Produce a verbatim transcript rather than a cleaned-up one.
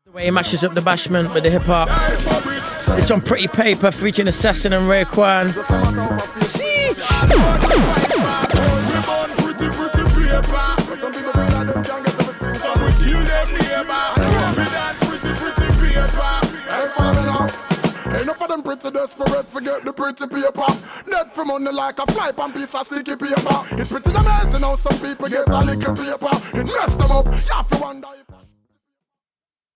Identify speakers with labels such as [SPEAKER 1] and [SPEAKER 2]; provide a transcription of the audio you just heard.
[SPEAKER 1] The way he mashes up the bashment with the hip hop. It's on Pretty Paper featuring Assassin and Raekwon. See?
[SPEAKER 2] Enough of them pretty desperate, forget the pretty paper. Dead from money like a fly pan piece of sticky paper. It's pretty amazing how some people get a little paper. It mess them up, you have to wonder if